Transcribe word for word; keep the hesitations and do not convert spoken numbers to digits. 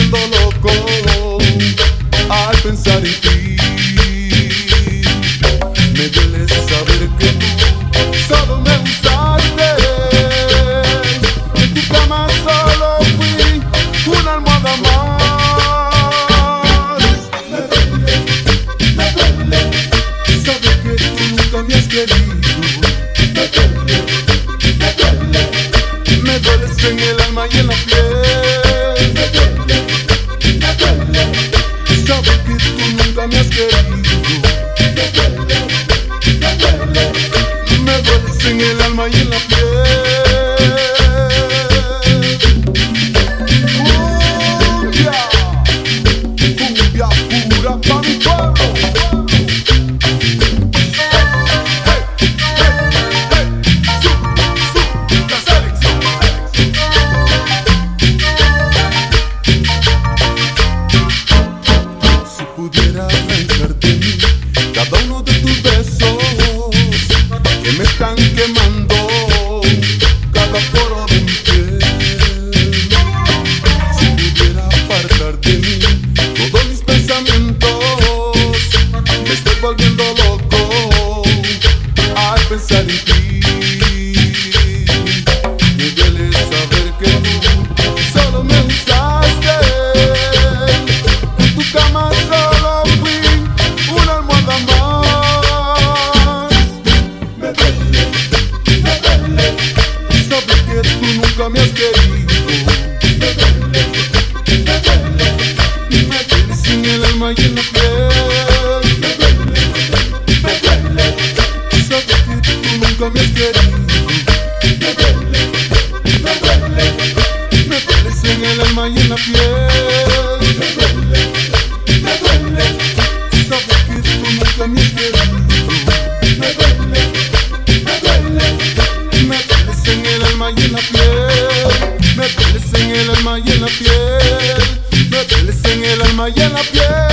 volviendo loco al pensar en ti. Me duele saber que tú solo me usaste. En tu cama solo fui una almohada más. Me duele, me duele saber que tú nunca me has querido. Me duele, me duele, me dueles en el alma y en la piel. Me duele, me duele saber que tú nunca me has querido. Me duele, me duele, me dueles en el alma y en la piel. Cumbia, cumbia pura pa' mi pueblo. Hey, hey, hey, su, su, la selección. Si pudiera arrancar de mí cada uno de tus besos que me están quemando cada poro de mi piel. Si pudiera apartar de mí todos mis pensamientos, me estoy volviendo loco al pensar en ti. Me duele saber que tú solo me usaste. En tu cama solo fui una almohada más. Me duele, me duele saber que tú nunca me has querido. Me duele, me duele, me dueles en el alma y en la piel. Me duele, me duele saber que tú nunca me has querido. Me duele, me duele, me dueles en el alma y en la piel. Me duele, me duele saber que tú nunca me has querido. Me duele, me duele, me dueles en el alma y en la piel. Me dueles en el alma y en la piel. Me dueles en el alma y en la piel.